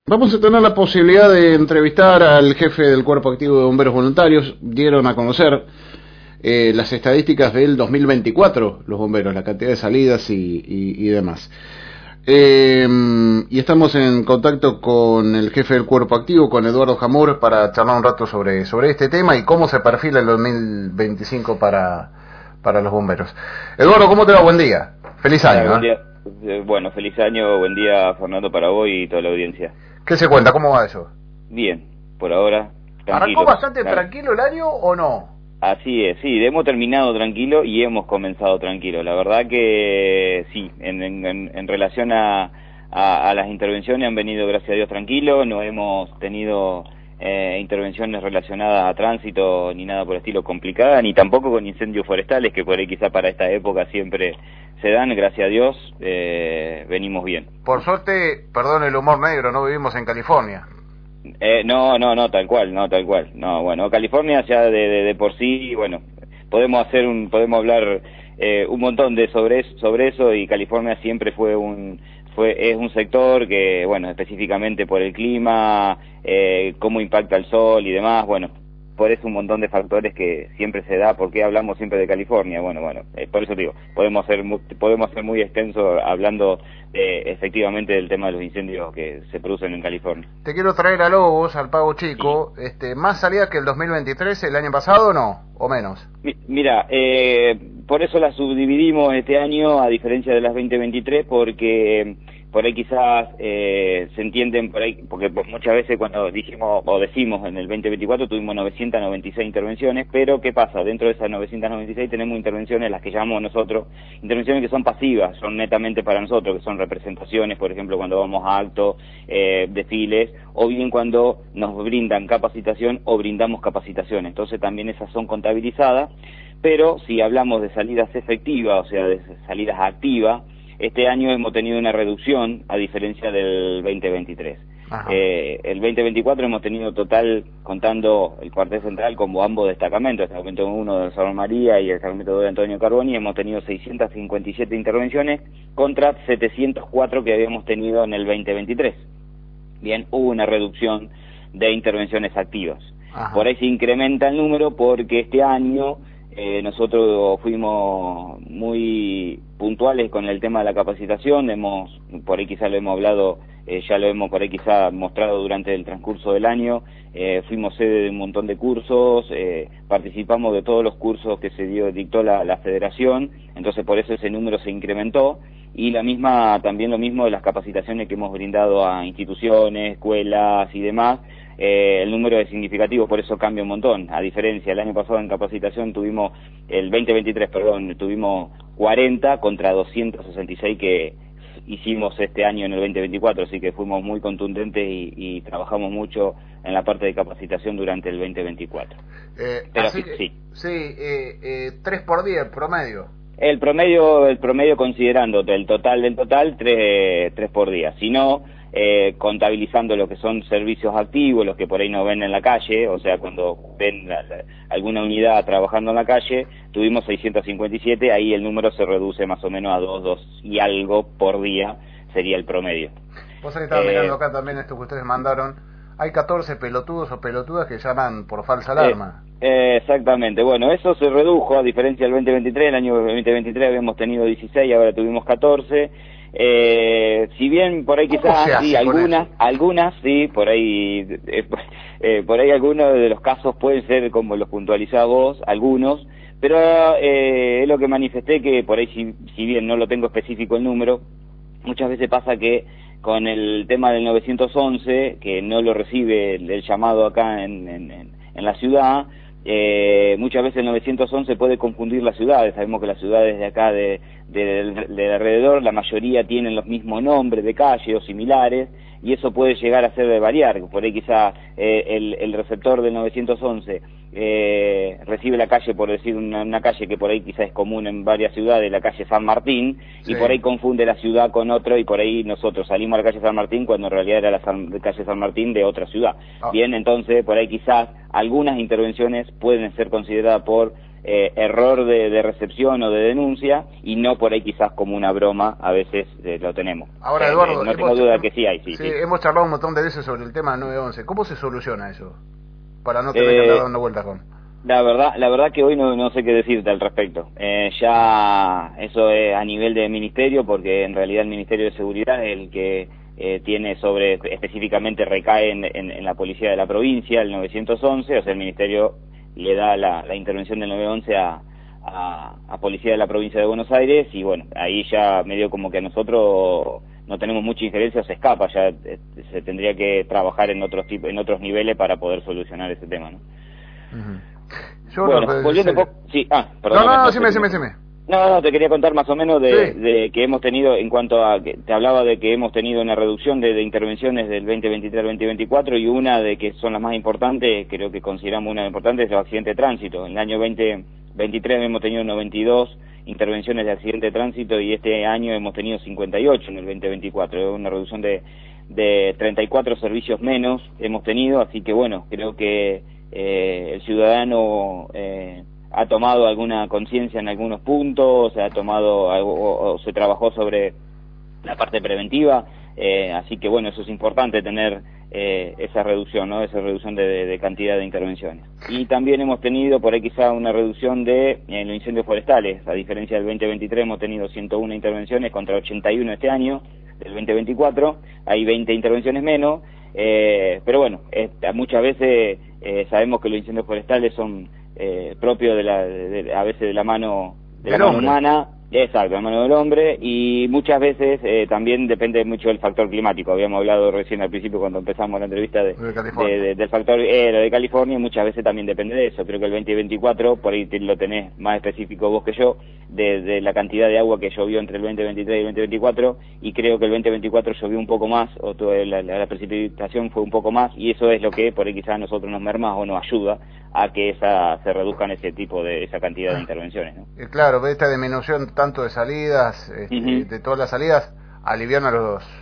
Vamos a tener la posibilidad de entrevistar al jefe del Cuerpo Activo de Bomberos Voluntarios. Dieron a conocer las estadísticas del 2024, los bomberos, la cantidad de salidas y demás. Y estamos en contacto con el jefe del Cuerpo Activo, con Eduardo Jamur, para charlar un rato sobre este tema y cómo se perfila el 2025 para los bomberos. Eduardo, ¿cómo te va? Buen día. Feliz año. Buen día. Bueno, feliz año, buen día, Fernando, para vos y toda la audiencia. ¿Qué se cuenta? ¿Cómo va eso? Bien, por ahora, tranquilo. ¿Arrancó bastante tranquilo el año o no? Así es, sí, hemos terminado tranquilo y hemos comenzado tranquilo. La verdad que sí, en relación a las intervenciones han venido, gracias a Dios, tranquilos. No hemos tenido intervenciones relacionadas a tránsito ni nada por el estilo complicada, ni tampoco con incendios forestales, que por ahí quizá para esta época siempre se dan. Gracias a Dios, venimos bien. Por suerte, perdón el humor negro, no vivimos en California. No, tal cual. No, bueno, California ya de por sí, bueno, podemos hablar un montón sobre eso, y California siempre es un sector que, bueno, específicamente por el clima, cómo impacta el sol y demás, bueno, por eso un montón de factores que siempre se da. ¿Por qué hablamos siempre de California? Bueno, por eso digo, podemos ser muy extensos hablando efectivamente del tema de los incendios que se producen en California. Te quiero traer a Lobos, al Pago Chico, ¿más salidas que el 2023, el año pasado, o no? ¿O menos? Mira, por eso las subdividimos este año, a diferencia de las 2023, porque por ahí quizás se entienden por ahí, porque muchas veces cuando dijimos o decimos en el 2024 tuvimos 996 intervenciones, pero ¿qué pasa? Dentro de esas 996 tenemos intervenciones, las que llamamos nosotros, intervenciones que son pasivas, son netamente para nosotros, que son representaciones, por ejemplo, cuando vamos a actos, desfiles, o bien cuando nos brindan capacitación o brindamos capacitación. Entonces también esas son contabilizadas, pero si hablamos de salidas efectivas, o sea, de salidas activas, este año hemos tenido una reducción a diferencia del 2023. El 2024 hemos tenido total, contando el cuartel central como ambos destacamentos, el destacamento 1 de San María y el destacamento 2 de Antonio Carboni, hemos tenido 657 intervenciones contra 704 que habíamos tenido en el 2023. Bien, hubo una reducción de intervenciones activas. Por ahí se incrementa el número porque este año nosotros fuimos muy puntuales con el tema de la capacitación. Por ahí quizá lo hemos hablado, ya lo hemos por ahí quizá mostrado durante el transcurso del año. Fuimos sede de un montón de cursos, participamos de todos los cursos que dictó la federación, entonces por eso ese número se incrementó. Y también lo mismo de las capacitaciones que hemos brindado a instituciones, escuelas y demás. El número es significativo, por eso cambia un montón. A diferencia, el año pasado en capacitación el 2023, tuvimos 40 contra 266 que hicimos este año en el 2024, así que fuimos muy contundentes y trabajamos mucho en la parte de capacitación durante el 2024. Pero sí. 3 por día el promedio. El promedio considerando del total, 3 por día. Si no, contabilizando lo que son servicios activos, los que por ahí no ven en la calle, o sea, cuando ven alguna unidad trabajando en la calle, tuvimos 657, ahí el número se reduce más o menos a 2 y algo por día, sería el promedio. Vos que estaba mirando acá también esto que ustedes mandaron, hay 14 pelotudos o pelotudas que llaman por falsa alarma. Exactamente, bueno, eso se redujo a diferencia del 2023, el año 2023 habíamos tenido 16, ahora tuvimos 14. Si bien por ahí quizás sí, algunas sí, por ahí algunos de los casos pueden ser como los puntualizás vos, algunos, pero es lo que manifesté, que por ahí si bien no lo tengo específico el número, muchas veces pasa que con el tema del 911, que no lo recibe el llamado acá en la ciudad, muchas veces el 911 puede confundir las ciudades. Sabemos que las ciudades de acá de alrededor, la mayoría tienen los mismos nombres de calle o similares, y eso puede llegar a ser de variar. Por ahí quizá el receptor del 911 recibe la calle, por decir una calle que por ahí quizá es común en varias ciudades, la calle San Martín, sí, y por ahí confunde la ciudad con otro, y por ahí nosotros salimos a la calle San Martín cuando en realidad era la calle San Martín de otra ciudad. Bien, entonces por ahí quizás algunas intervenciones pueden ser consideradas por error de recepción o de denuncia, y no por ahí quizás como una broma, a veces lo tenemos. Ahora, Eduardo, no tengo duda que sí hay, sí. Hemos charlado un montón de veces sobre el tema 911. ¿Cómo se soluciona eso? Para no tener que andar dando vueltas con... La verdad que hoy no sé qué decirte al respecto. Ya eso es a nivel de ministerio, porque en realidad el Ministerio de Seguridad es el que tiene específicamente recae en la policía de la provincia, el 911, o sea, el ministerio le da la intervención del 911 a policía de la provincia de Buenos Aires, y bueno, ahí ya medio como que nosotros no tenemos mucha injerencia, se escapa, ya se tendría que trabajar en otros niveles para poder solucionar ese tema, ¿no? Bueno, volviendo un poco... Sí, perdón. No, decime. No, te quería contar más o menos de que hemos tenido, en cuanto a que te hablaba de que hemos tenido una reducción de intervenciones del 2023 al 2024, y una de que son las más importantes, creo que consideramos una importante, es los accidentes de tránsito. En el año 2023 hemos tenido 92 intervenciones de accidente de tránsito, y este año hemos tenido 58 en el 2024, es una reducción de 34 servicios menos hemos tenido, así que bueno, creo que el ciudadano ha tomado alguna conciencia en algunos puntos, se ha tomado o se trabajó sobre la parte preventiva, así que bueno, eso es importante, tener esa reducción, ¿no? Esa reducción de cantidad de intervenciones. Y también hemos tenido por ahí quizá una reducción de los incendios forestales. A diferencia del 2023 hemos tenido 101 intervenciones contra 81 este año, del 2024, hay 20 intervenciones menos, pero bueno, muchas veces sabemos que los incendios forestales son propios a veces de la mano humana. Exacto, la mano del hombre, y muchas veces también depende mucho del factor climático. Habíamos hablado recién al principio cuando empezamos la entrevista del factor de California, muchas veces también depende de eso. Creo que el 2024, por ahí lo tenés más específico vos que yo, de la cantidad de agua que llovió entre el 2023 y el 2024, y creo que el 2024 llovió un poco más, o la precipitación fue un poco más, y eso es lo que por ahí quizás a nosotros nos merma o nos ayuda a que se reduzcan esa cantidad de intervenciones, ¿no? Claro, esta disminución tanto de salidas, de todas las salidas, alivian a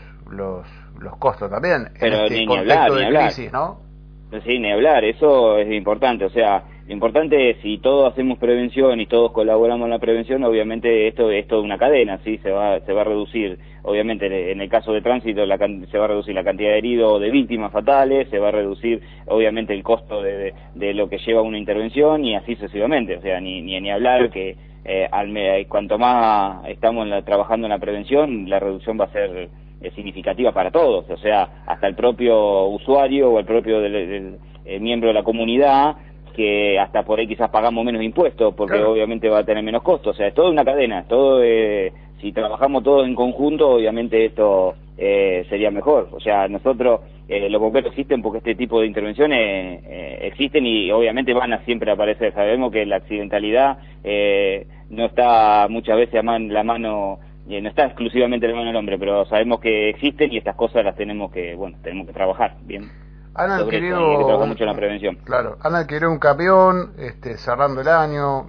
los costos también. Pero en este ni hablar, crisis, ¿no? Sí, ni hablar, eso es importante, o sea, lo importante es, si todos hacemos prevención y todos colaboramos en la prevención, obviamente esto es toda una cadena, ¿sí? Se va a reducir, obviamente en el caso de tránsito se va a reducir la cantidad de heridos o de víctimas fatales, se va a reducir obviamente el costo de lo que lleva una intervención, y así sucesivamente, o sea, ni hablar que cuanto más estamos trabajando en la prevención, la reducción va a ser significativa para todos, o sea, hasta el propio usuario o el propio miembro de la comunidad, que hasta por ahí quizás pagamos menos impuestos, porque claro, obviamente va a tener menos costos, o sea, es toda una cadena, si trabajamos todos en conjunto, obviamente esto sería mejor, o sea, nosotros, los bomberos existen porque este tipo de intervenciones existen, y obviamente van a siempre aparecer. Sabemos que la accidentalidad no está muchas veces la mano, no está exclusivamente en la mano del hombre, pero sabemos que existen, y estas cosas las tenemos que trabajar bien. Han adquirido, hay que trabajar mucho en la prevención. Claro, han adquirido un camión, cerrando el año,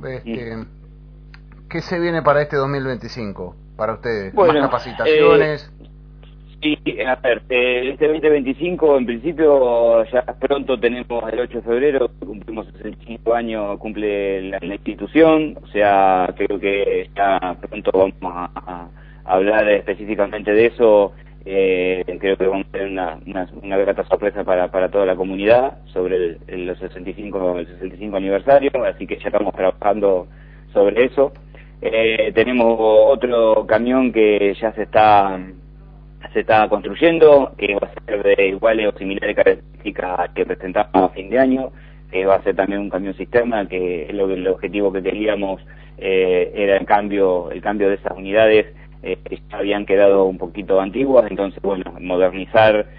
¿qué se viene para este 2025 para ustedes? Bueno, ¿Más capacitaciones? Sí, a ver, este 2025 en principio ya pronto tenemos el 8 de febrero, cumplimos 65 años, cumple la institución, o sea, creo que ya pronto vamos a hablar específicamente de eso. Creo que vamos a tener una grata sorpresa para toda la comunidad sobre el 65 aniversario, así que ya estamos trabajando sobre eso. Tenemos otro camión que ya se está construyendo, que va a ser de iguales o similares características que presentamos a fin de año, que va a ser también un camión cisterna, que es el objetivo que queríamos, era el cambio de esas unidades, que ya habían quedado un poquito antiguas, entonces bueno, modernizar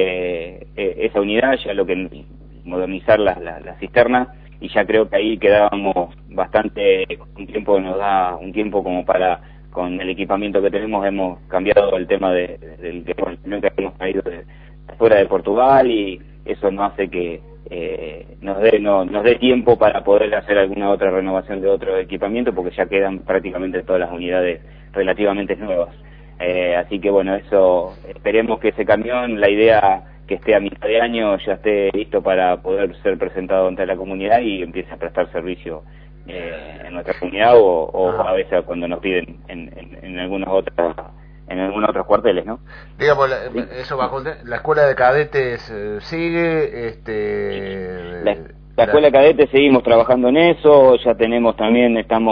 esa unidad, modernizar la cisterna, y ya creo que ahí quedábamos bastante, nos da un tiempo como para, con el equipamiento que tenemos, hemos cambiado el tema del camión que hemos traído de fuera de Portugal, y eso nos hace que nos dé tiempo para poder hacer alguna otra renovación de otro equipamiento, porque ya quedan prácticamente todas las unidades relativamente nuevas. Así que bueno, eso, esperemos que ese camión, la idea que esté a mitad de año, ya esté listo para poder ser presentado ante la comunidad y empiece a prestar servicio en nuestra comunidad o a veces cuando nos piden en algunas otras cuarteles, ¿no? Digamos, Sí. eso va con la escuela de cadetes sigue, La escuela de cadetes seguimos trabajando en eso, ya tenemos también, estamos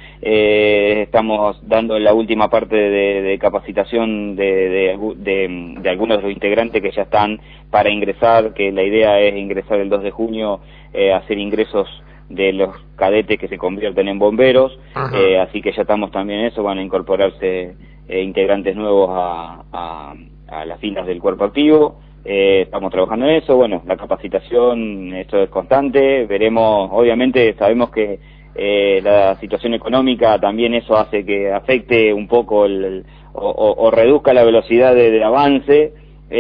dando la última parte de capacitación de algunos de los integrantes que ya están para ingresar, que la idea es ingresar el 2 de junio, hacer ingresos de los cadetes que se convierten en bomberos, así que ya estamos también en eso, van a incorporarse integrantes nuevos a las filas del cuerpo activo. Estamos trabajando en eso, bueno, la capacitación, esto es constante, veremos, obviamente sabemos que la situación económica también eso hace que afecte un poco o reduzca la velocidad de avance,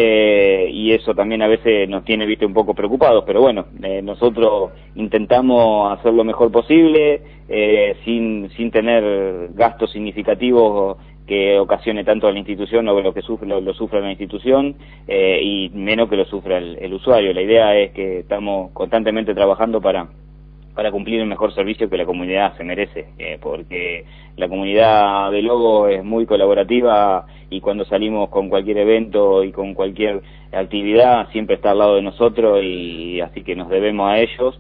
y eso también a veces nos tiene, viste, un poco preocupados, pero bueno, nosotros intentamos hacer lo mejor posible, sin tener gastos significativos que ocasione tanto a la institución o lo que lo sufra la institución, y menos que lo sufra el usuario. La idea es que estamos constantemente trabajando para cumplir el mejor servicio que la comunidad se merece, porque la comunidad de Lobo es muy colaborativa y cuando salimos con cualquier evento y con cualquier actividad siempre está al lado de nosotros, y así que nos debemos a ellos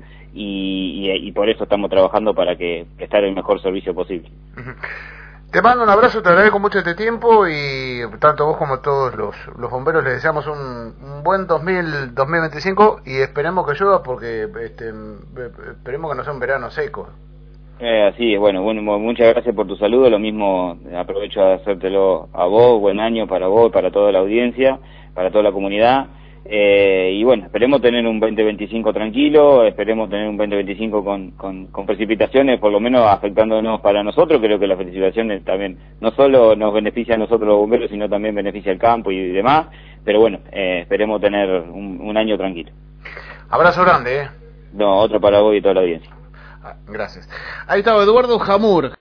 y por eso estamos trabajando para que prestar el mejor servicio posible. Te mando un abrazo, te agradezco mucho este tiempo y tanto vos como todos los bomberos les deseamos un buen 2025 y esperemos que llueva porque esperemos que no sea un verano seco. Así es, bueno, muchas gracias por tu saludo, lo mismo aprovecho de hacértelo a vos, buen año para vos, para toda la audiencia, para toda la comunidad. Y bueno, esperemos tener un 2025 tranquilo, esperemos tener un 2025 con precipitaciones, por lo menos afectándonos para nosotros. Creo que las precipitaciones también no solo nos beneficia a nosotros los bomberos, sino también beneficia al campo y demás, pero bueno, esperemos tener un año tranquilo. Abrazo grande, No, otro para vos y toda la audiencia. Gracias. Ahí estaba Eduardo Jamur.